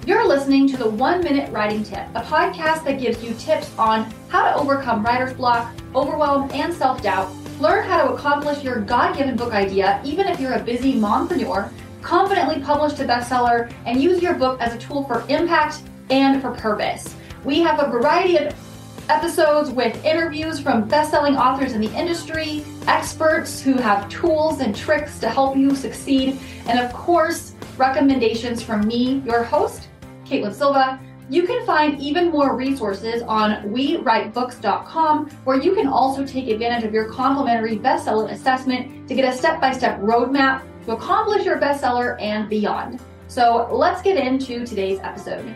You're listening to the 1 Minute Writing Tip, a podcast that gives you tips on how to overcome writer's block, overwhelm, and self-doubt. Learn how to accomplish your God-given book idea, even if you're a busy mompreneur, confidently publish a bestseller, and use your book as a tool for impact and for purpose. We have a variety of episodes with interviews from best-selling authors in the industry, experts who have tools and tricks to help you succeed, and of course, recommendations from me, your host, Caitlin Silva. You can find even more resources on WeWriteBooks.com, where you can also take advantage of your complimentary bestseller assessment to get a step-by-step roadmap to accomplish your bestseller and beyond. So let's get into today's episode.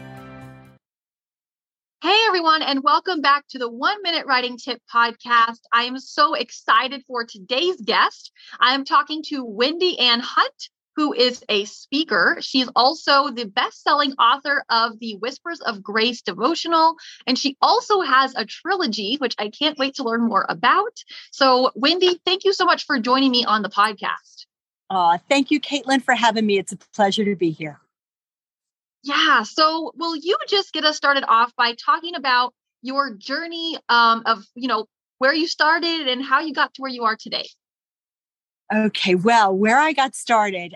Hey everyone, and welcome back to the 1 Minute Writing Tip podcast. I am so excited for today's guest. I am talking to Wendy Ann Hunt, who is a speaker. She's also the best-selling author of the Whispers of Grace devotional, and she also has a trilogy, which I can't wait to learn more about. So Wendy, thank you so much for joining me on the podcast. Thank you, Caitlin, for having me. It's a pleasure to be here. Yeah. So will you just get us started off by talking about your journey of, where you started and how you got to where you are today? Okay. Well, where I got started,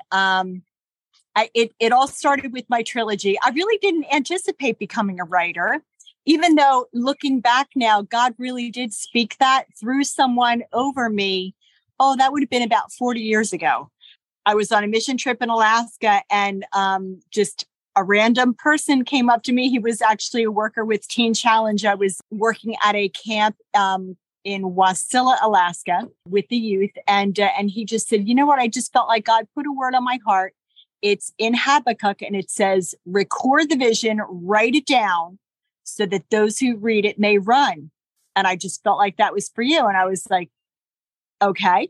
it all started with my trilogy. I really didn't anticipate becoming a writer, even though looking back now, God really did speak that through someone over me. Oh, that would have been about 40 years ago. I was on a mission trip in Alaska and just a random person came up to me. He was actually a worker with Teen Challenge. I was working at a camp in Wasilla, Alaska with the youth. And he just said, you know what? I just felt like God put a word on my heart. It's in Habakkuk and it says, record the vision, write it down so that those who read it may run. And I just felt like that was for you. And I was like, okay.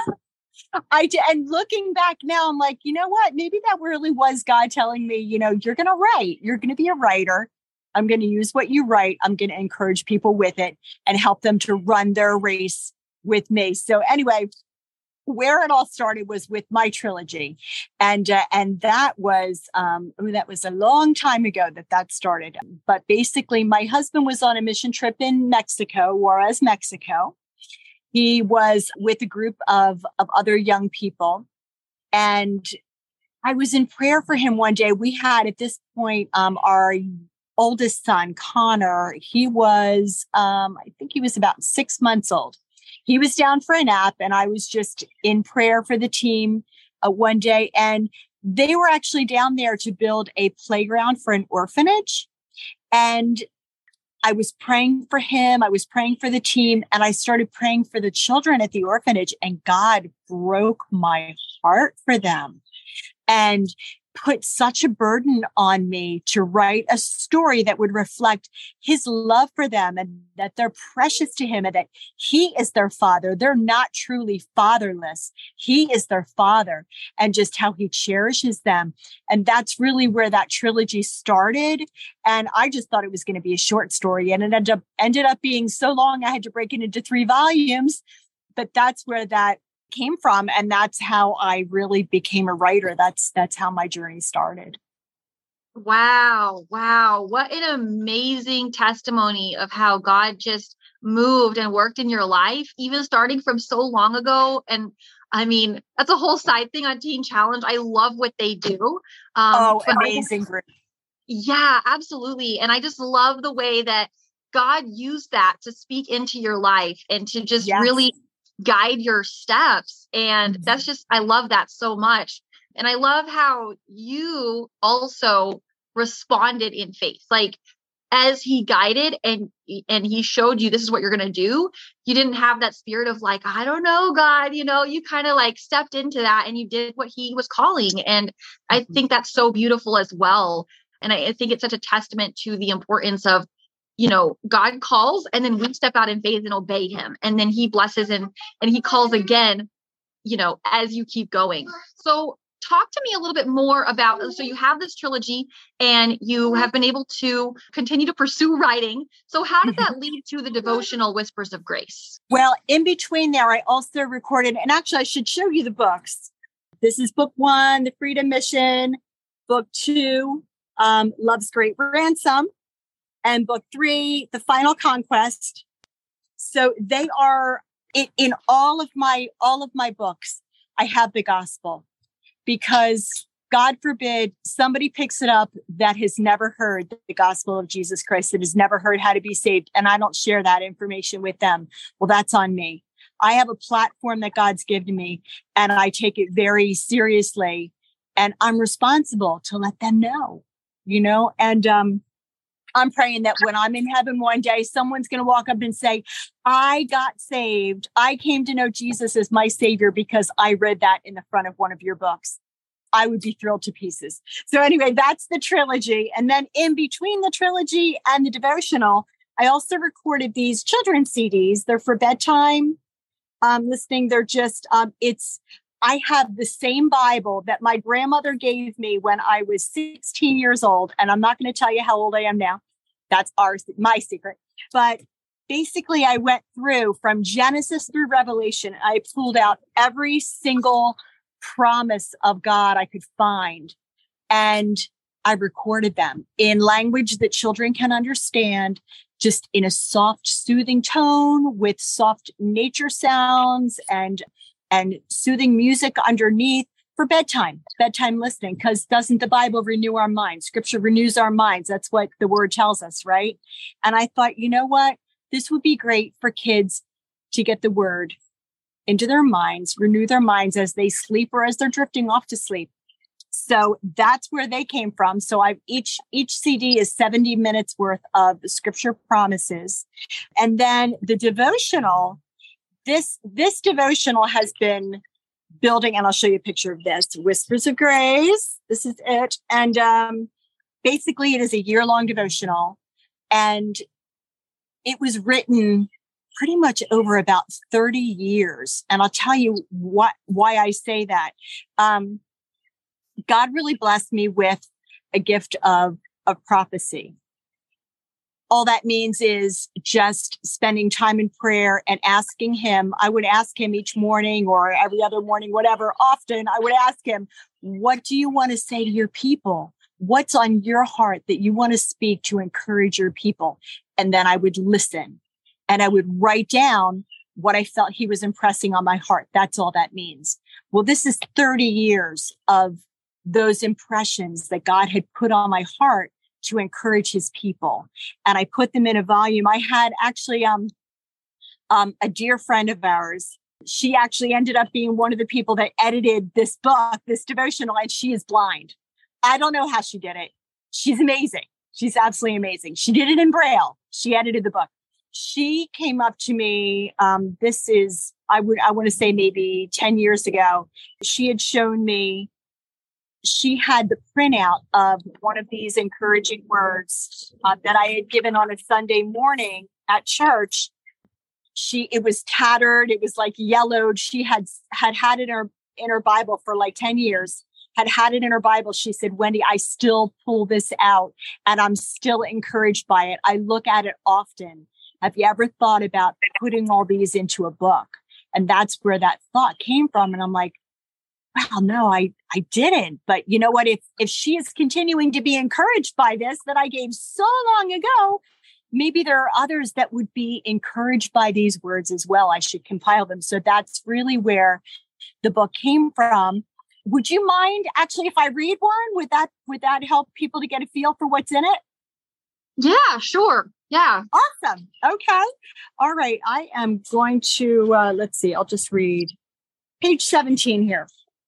And looking back now, I'm like, you know what? Maybe that really was God telling me, you're going to write. You're going to be a writer. I'm going to use what you write. I'm going to encourage people with it and help them to run their race with me. So anyway, where it all started was with my trilogy. And that was a long time ago that started. But basically, my husband was on a mission trip in Mexico, Juarez, Mexico. He was with a group of other young people. And I was in prayer for him one day. We had, at this point, our oldest son, Connor, he was, I think he was about 6 months old. He was down for a nap and I was just in prayer for the team one day. And they were actually down there to build a playground for an orphanage. And I was praying for him. I was praying for the team and I started praying for the children at the orphanage and God broke my heart for them and put such a burden on me to write a story that would reflect his love for them and that they're precious to him and that he is their father. They're not truly fatherless. He is their father and just how he cherishes them. And that's really where that trilogy started. And I just thought it was going to be a short story and it ended up being so long I had to break it into 3 volumes. But that's where that came from. And that's how I really became a writer. That's how my journey started. Wow. What an amazing testimony of how God just moved and worked in your life, even starting from so long ago. And I mean, that's a whole side thing on Teen Challenge. I love what they do. Amazing group. Yeah, absolutely. And I just love the way that God used that to speak into your life and to just really guide your steps. And that's just, I love that so much. And I love how you also responded in faith. Like as he guided and he showed you this is what you're going to do, you didn't have that spirit of like, I don't know, God, you kind of like stepped into that and you did what he was calling. And I think that's so beautiful as well. And I think it's such a testament to the importance of, God calls and then we step out in faith and obey him. And then he blesses and he calls again, as you keep going. So talk to me a little bit more about, so you have this trilogy and you have been able to continue to pursue writing. So how did that lead to the devotional Whispers of Grace? Well, in between there, I also recorded, and actually I should show you the books. This is book 1, The Freedom Mission. Book 2, Love's Great Ransom, and book 3, The Final Conquest. So they are in all of my books. I have the gospel, because God forbid somebody picks it up that has never heard the gospel of Jesus Christ, that has never heard how to be saved, and I don't share that information with them. Well, that's on me. I have a platform that God's given me, and I take it very seriously, and I'm responsible to let them know, and I'm praying that when I'm in heaven one day, someone's going to walk up and say, I got saved. I came to know Jesus as my savior because I read that in the front of one of your books. I would be thrilled to pieces. So anyway, that's the trilogy. And then in between the trilogy and the devotional, I also recorded these children's CDs. They're for bedtime listening. They're just, I have the same Bible that my grandmother gave me when I was 16 years old. And I'm not going to tell you how old I am now. That's my secret. But basically, I went through from Genesis through Revelation. I pulled out every single promise of God I could find. And I recorded them in language that children can understand, just in a soft, soothing tone with soft nature sounds and soothing music underneath for bedtime listening. Because doesn't the Bible renew our minds? Scripture renews our minds. That's what the word tells us, right? And I thought, you know what? This would be great for kids to get the word into their minds, renew their minds as they sleep or as they're drifting off to sleep. So that's where they came from. So each CD is 70 minutes worth of scripture promises. And then the devotional, this devotional has been building, and I'll show you a picture of this, Whispers of Grace. This is it. And basically it is a year-long devotional. And it was written pretty much over about 30 years. And I'll tell you why I say that. God really blessed me with a gift of prophecy. All that means is just spending time in prayer and asking him. I would ask him each morning or every other morning, whatever, often I would ask him, what do you want to say to your people? What's on your heart that you want to speak to encourage your people? And then I would listen. And I would write down what I felt he was impressing on my heart. That's all that means. Well, this is 30 years of those impressions that God had put on my heart to encourage his people. And I put them in a volume. I had actually a dear friend of ours. She actually ended up being one of the people that edited this book, this devotional, and she is blind. I don't know how she did it. She's amazing. She's absolutely amazing. She did it in Braille. She edited the book. She came up to me. This is, I want to say maybe 10 years ago. She had shown me, she had the printout of one of these encouraging words that I had given on a Sunday morning at church. It was tattered. It was like yellowed. She had it in her Bible for like 10 years, had it in her Bible. She said, Wendy, I still pull this out and I'm still encouraged by it. I look at it often. Have you ever thought about putting all these into a book? And that's where that thought came from. And I'm like, wow, no, I didn't. But you know what? If she is continuing to be encouraged by this that I gave so long ago, maybe there are others that would be encouraged by these words as well. I should compile them. So that's really where the book came from. Would you mind actually if I read one? Would that help people to get a feel for what's in it? Yeah, sure. Yeah. Awesome. Okay. All right. I am going to, let's see, I'll just read page 17 here.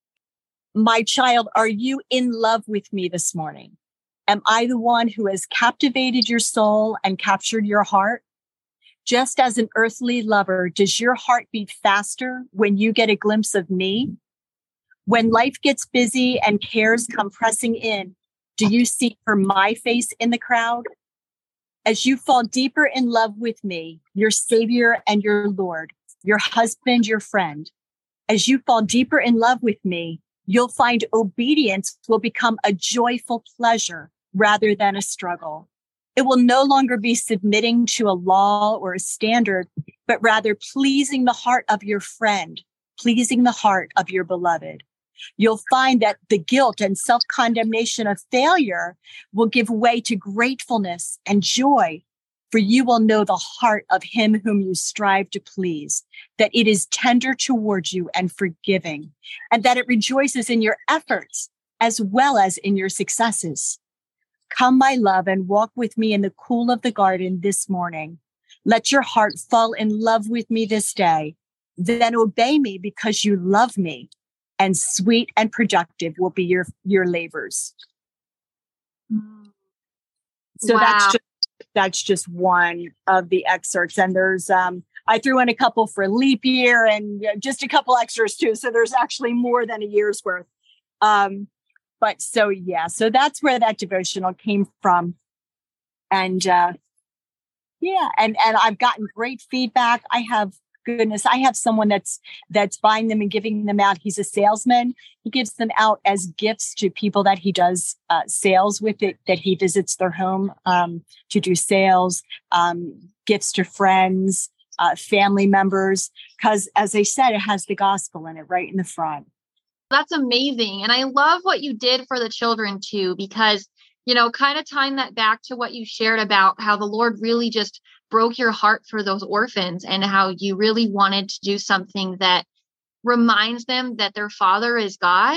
My child, are you in love with me this morning? Am I the one who has captivated your soul and captured your heart? Just as an earthly lover, does your heart beat faster when you get a glimpse of me? When life gets busy and cares come pressing in, do you seek for my face in the crowd? As you fall deeper in love with me, your Savior and your Lord, your husband, your friend, as you fall deeper in love with me, you'll find obedience will become a joyful pleasure rather than a struggle. It will no longer be submitting to a law or a standard, but rather pleasing the heart of your friend, pleasing the heart of your beloved. you'll find that the guilt and self-condemnation of failure will give way to gratefulness and joy. For you will know the heart of him whom you strive to please, that it is tender towards you and forgiving, and that it rejoices in your efforts as well as in your successes. Come, my love, and walk with me in the cool of the garden this morning. Let your heart fall in love with me this day. Then obey me because you love me, and sweet and productive will be your labors. So wow. that's just one of the excerpts. And there's, I threw in a couple for leap year and just a couple extras too. So there's actually more than a year's worth. So that's where that devotional came from. And, and I've gotten great feedback. I have someone that's buying them and giving them out. He's a salesman. He gives them out as gifts to people that he does sales with, that he visits their home to do sales, gifts to friends, family members, because as I said, it has the gospel in it right in the front. That's amazing. And I love what you did for the children too, because, kind of tying that back to what you shared about how the Lord really just broke your heart for those orphans and how you really wanted to do something that reminds them that their father is God.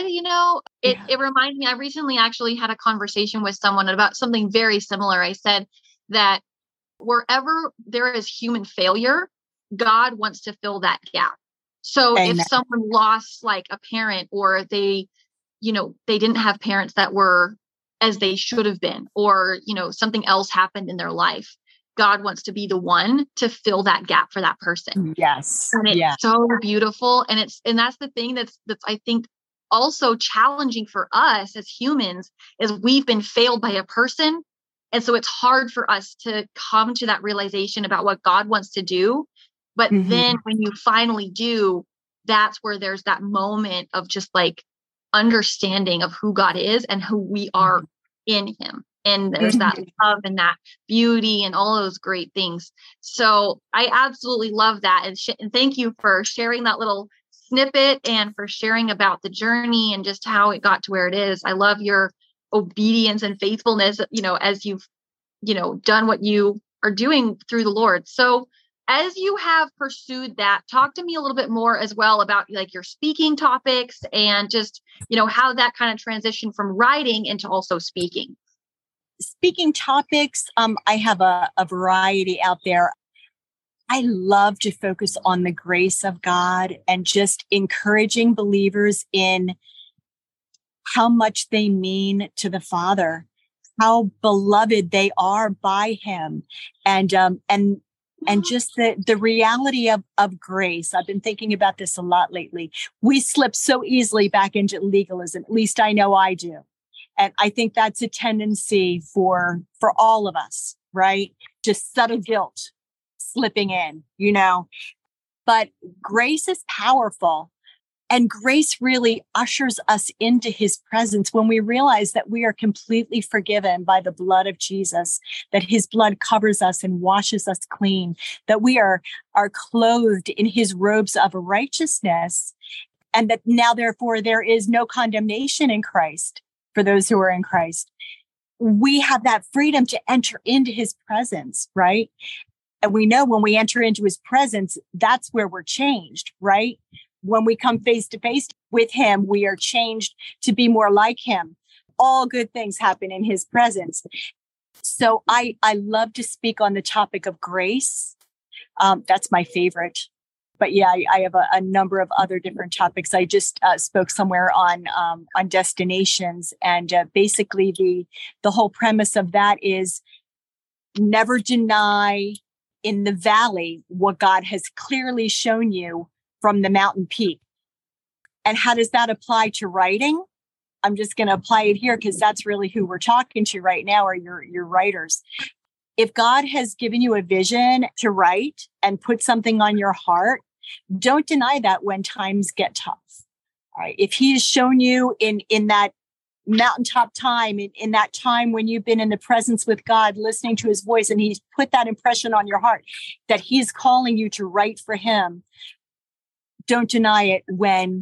It reminds me, I recently actually had a conversation with someone about something very similar. I said that wherever there is human failure, God wants to fill that gap. So Amen. If someone lost like a parent, or they didn't have parents that were as they should have been, or, something else happened in their life, God wants to be the one to fill that gap for that person. Yes. And it's so beautiful. And that's the thing that's I think also challenging for us as humans, is we've been failed by a person. And so it's hard for us to come to that realization about what God wants to do. But then when you finally do, that's where there's that moment of just like understanding of who God is and who we are in him. And there's that love and that beauty and all those great things. So I absolutely love that. And thank you for sharing that little snippet and for sharing about the journey and just how it got to where it is. I love your obedience and faithfulness, as you've, done what you are doing through the Lord. So as you have pursued that, talk to me a little bit more as well about like your speaking topics and just, how that kind of transitioned from writing into also speaking. Speaking topics, I have a variety out there. I love to focus on the grace of God and just encouraging believers in how much they mean to the Father, how beloved they are by him, and just the reality of grace. I've been thinking about this a lot lately. We slip so easily back into legalism. At least I know I do. And I think that's a tendency for all of us, right? Just subtle guilt slipping in, But grace is powerful. And grace really ushers us into his presence when we realize that we are completely forgiven by the blood of Jesus, that his blood covers us and washes us clean, that we are clothed in his robes of righteousness, and that now, therefore, there is no condemnation in Christ for those who are in Christ. We have that freedom to enter into his presence, right? And we know when we enter into his presence, that's where we're changed, right? When we come face to face with him, we are changed to be more like him. All good things happen in his presence. So I love to speak on the topic of grace. That's my favorite. But yeah, I have a number of other different topics. I just spoke somewhere on destinations, and basically the whole premise of that is never deny in the valley what God has clearly shown you from the mountain peak. And how does that apply to writing? I'm just going to apply it here because that's really who we're talking to right now, are your writers. If God has given you a vision to write and put something on your heart, don't deny that when times get tough. All right. If he has shown you in that mountaintop time, in that time when you've been in the presence with God, listening to his voice, and he's put that impression on your heart that he's calling you to write for him, don't deny it when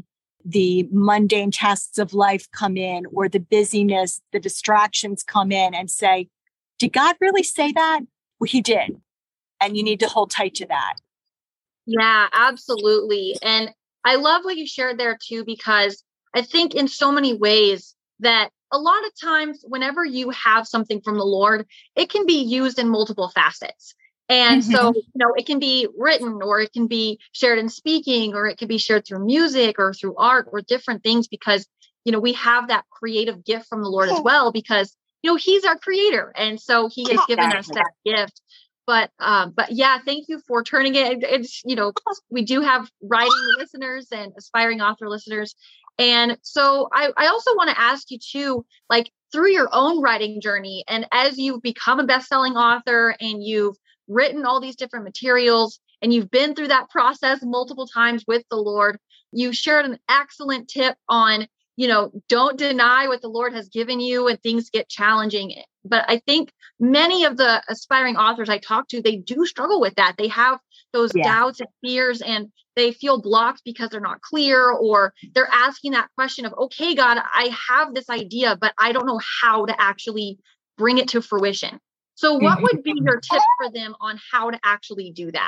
the mundane tasks of life come in, or the busyness, the distractions come in, and say, did God really say that? Well, he did. And you need to hold tight to that. Yeah, absolutely. And I love what you shared there too, because I think in so many ways that a lot of times whenever you have something from the Lord, it can be used in multiple facets. And so, it can be written, or it can be shared in speaking, or it can be shared through music or through art or different things, because, we have that creative gift from the Lord as well, because, he's our creator. And so he has given us that gift. But yeah, thank you for turning it. It's, we do have writing listeners and aspiring author listeners. And so I also want to ask you too, like through your own writing journey, and as you've become a best-selling author and you've written all these different materials and you've been through that process multiple times with the Lord, you shared an excellent tip on, don't deny what the Lord has given you when things get challenging. But I think many of the aspiring authors I talk to, they do struggle with that. They have those doubts and fears, and they feel blocked because they're not clear, or they're asking that question of, okay, God, I have this idea, but I don't know how to actually bring it to fruition. So what would be your tip for them on how to actually do that?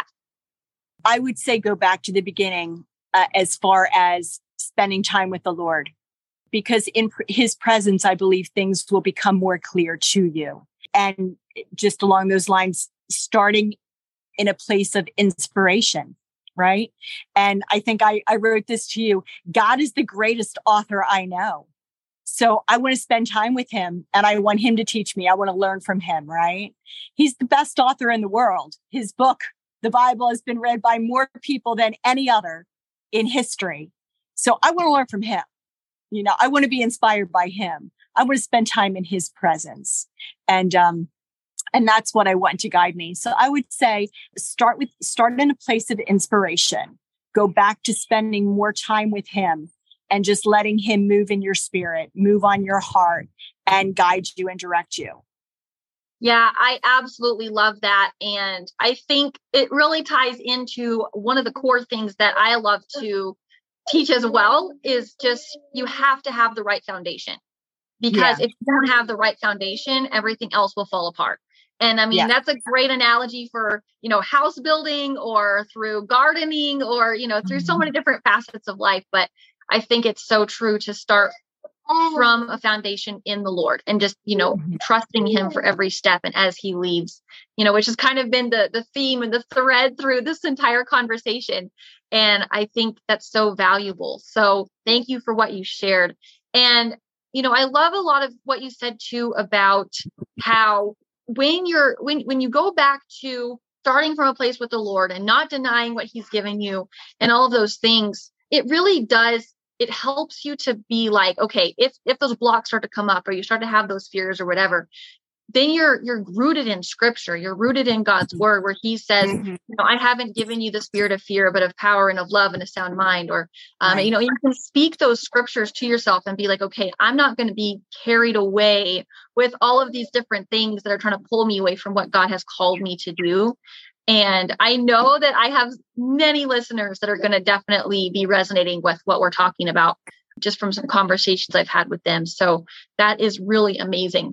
I would say go back to the beginning as far as spending time with the Lord, because in his presence, I believe things will become more clear to you. And just along those lines, starting in a place of inspiration, right? And I think I wrote this to you. God is the greatest author I know. So I want to spend time with him, and I want him to teach me. I want to learn from him, right? He's the best author in the world. His book, the Bible, has been read by more people than any other in history. So I want to learn from him. I want to be inspired by him. I want to spend time in his presence. And that's what I want to guide me. So I would say start in a place of inspiration. Go back to spending more time with him and just letting him move in your spirit, move on your heart, and guide you and direct you. Yeah, I absolutely love that. And I think it really ties into one of the core things that I love to teach as well, is just, you have to have the right foundation, because if you don't have the right foundation, everything else will fall apart. And I mean, that's a great analogy for, house building, or through gardening, or, through so many different facets of life. But I think it's so true to start from a foundation in the Lord, and just, trusting him for every step and as he leads, which has kind of been the theme and the thread through this entire conversation. And I think that's so valuable. So thank you for what you shared. And, I love a lot of what you said too about how when you go back to starting from a place with the Lord and not denying what he's given you and all of those things, it really does. It helps you to be like, okay, if those blocks start to come up, or you start to have those fears or whatever, then you're rooted in scripture. You're rooted in God's word, where he says, I haven't given you the spirit of fear, but of power and of love and a sound mind. Or, you can speak those scriptures to yourself and be like, okay, I'm not going to be carried away with all of these different things that are trying to pull me away from what God has called me to do. And I know that I have many listeners that are going to definitely be resonating with what we're talking about, just from some conversations I've had with them. So that is really amazing.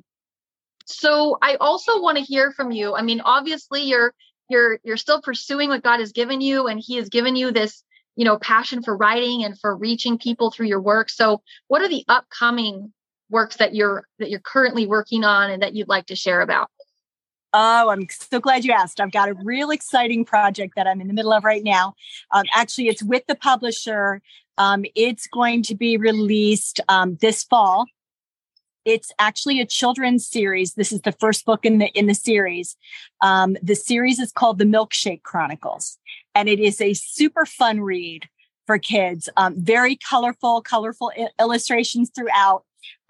So I also want to hear from you. I mean, obviously you're still pursuing what God has given you, and he has given you this, passion for writing and for reaching people through your work. So what are the upcoming works that you're currently working on and that you'd like to share about? Oh, I'm so glad you asked. I've got a real exciting project that I'm in the middle of right now. Actually, it's with the publisher. It's going to be released this fall. It's actually a children's series. This is the first book in the series. The series is called The Milkshake Chronicles, and it is a super fun read for kids. Very colorful illustrations throughout.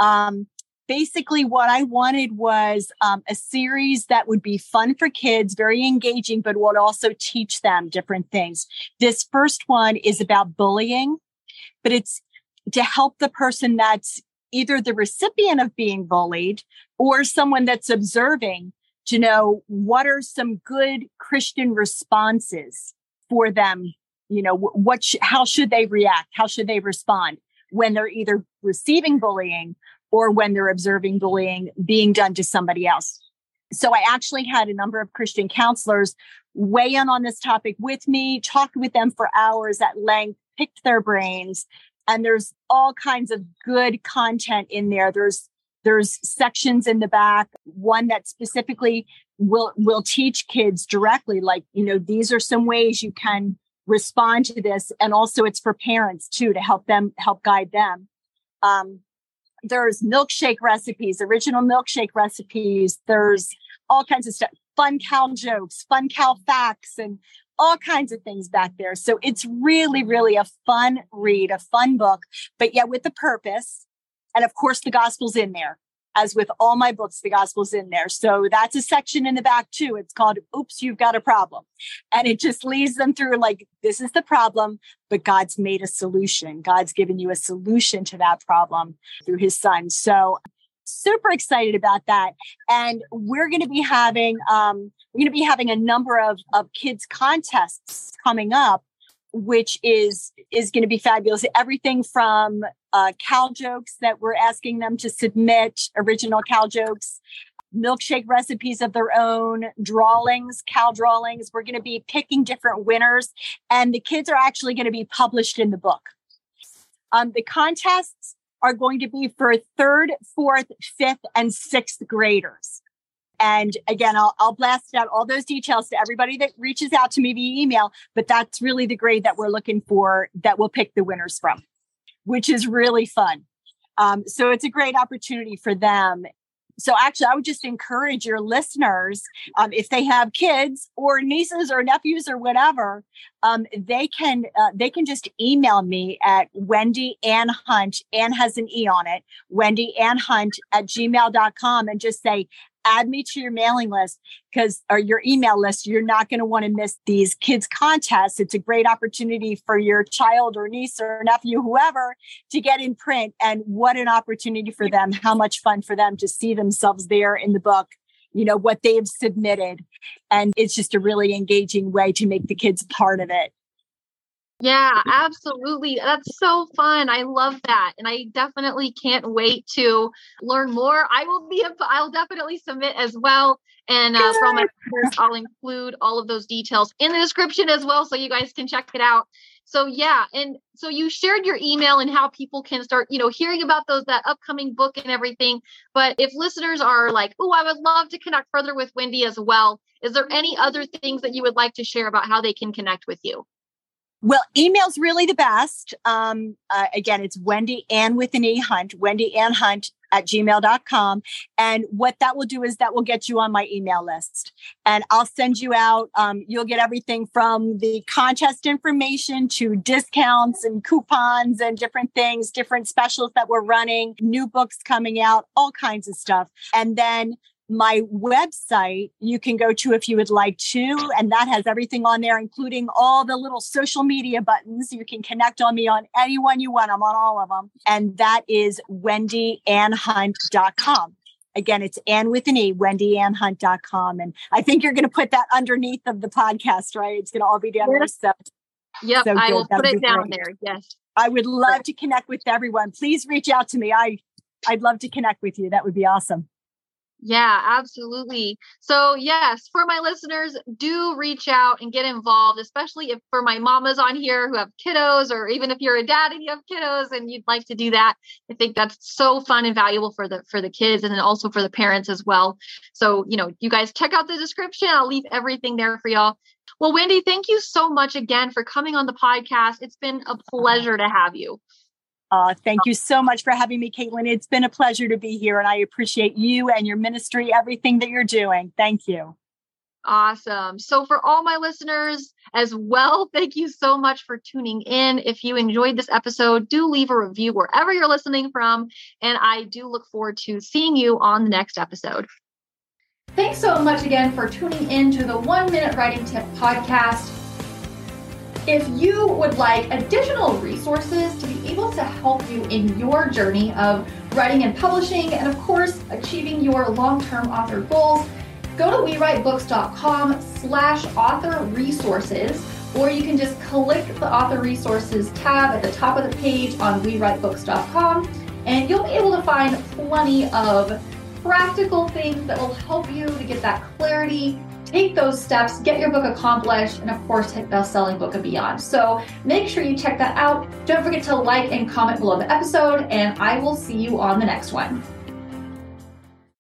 Basically, what I wanted was a series that would be fun for kids, very engaging, but would also teach them different things. This first one is about bullying, but it's to help the person that's either the recipient of being bullied or someone that's observing to know what are some good Christian responses for them. How should they react? How should they respond? when they're either receiving bullying or when they're observing bullying being done to somebody else. So I actually had a number of Christian counselors weigh in on this topic with me, talked with them for hours at length, picked their brains, and there's all kinds of good content in there. There's sections in the back, one that specifically will teach kids directly, like, these are some ways you can respond to this. And also it's for parents too, to help guide them. There's milkshake recipes, original milkshake recipes. There's all kinds of stuff, fun cow jokes, fun cow facts, and all kinds of things back there. So it's really, really a fun read, a fun book, but yet with a purpose. And of course, the gospel's in there. As with all my books, the gospel's in there. So that's a section in the back too. It's called, Oops, You've Got a Problem. And it just leads them through like, this is the problem, but God's made a solution. God's given you a solution to that problem through his son. So super excited about that. And we're going to be having, a number of kids contests coming up, which is going to be fabulous. Everything from cow jokes that we're asking them to submit, original cow jokes, milkshake recipes of their own, drawings, cow drawings. We're going to be picking different winners, and the kids are actually going to be published in the book. The contests are going to be for 3rd, 4th, 5th, and 6th graders. And again, I'll blast out all those details to everybody that reaches out to me via email, but that's really the grade that we're looking for that we'll pick the winners from, which is really fun. So it's a great opportunity for them. So actually, I would just encourage your listeners, if they have kids or nieces or nephews or whatever, they can just email me at Wendy Ann Hunt. Ann has an E on it, wendyannhunt@gmail.com, and just say, add me to your mailing list or your email list. You're not going to want to miss these kids contests. It's a great opportunity for your child or niece or nephew, whoever, to get in print. And what an opportunity for them. How much fun for them to see themselves there in the book, what they've submitted. And it's just a really engaging way to make the kids part of it. Yeah, absolutely. That's so fun. I love that. And I definitely can't wait to learn more. I'll definitely submit as well. And for all my listeners, I'll include all of those details in the description as well, so you guys can check it out. So yeah. And so you shared your email and how people can start, hearing about that upcoming book and everything. But if listeners are like, oh, I would love to connect further with Wendy as well, is there any other things that you would like to share about how they can connect with you? Well, email's really the best. Again, it's Wendy Ann with an E Hunt, wendyannhunt@gmail.com. And what that will do is that will get you on my email list. And I'll send you out, you'll get everything from the contest information to discounts and coupons and different things, different specials that we're running, new books coming out, all kinds of stuff. And then my website, you can go to if you would like to, and that has everything on there, including all the little social media buttons. You can connect on me on any one you want. I'm on all of them. And that is wendyannhunt.com. Again, it's Ann with an E, wendyannhunt.com. And I think you're going to put that underneath of the podcast, right? It's going to all be down there. So, yep, I will put it down there. Yes. I would love to connect with everyone. Please reach out to me. I'd love to connect with you. That would be awesome. Yeah, absolutely. So yes, for my listeners, do reach out and get involved, especially if for my mamas on here who have kiddos, or even if you're a dad and you have kiddos and you'd like to do that. I think that's so fun and valuable for the kids, and then also for the parents as well. So, you guys check out the description. I'll leave everything there for y'all. Well, Wendy, thank you so much again for coming on the podcast. It's been a pleasure to have you. Thank you so much for having me, Caitlin. It's been a pleasure to be here, and I appreciate you and your ministry, everything that you're doing. Thank you. Awesome. So for all my listeners as well, thank you so much for tuning in. If you enjoyed this episode, do leave a review wherever you're listening from, and I do look forward to seeing you on the next episode. Thanks so much again for tuning in to the 1 Minute Writing Tip podcast. If you would like additional resources to be able to help you in your journey of writing and publishing, and of course, achieving your long-term author goals, go to wewritebooks.com/author resources, or you can just click the author resources tab at the top of the page on WeWriteBooks.com, and you'll be able to find plenty of practical things that will help you to get that clarity, take those steps, get your book accomplished, and of course, hit best-selling book and beyond. So make sure you check that out. Don't forget to like and comment below the episode, and I will see you on the next one.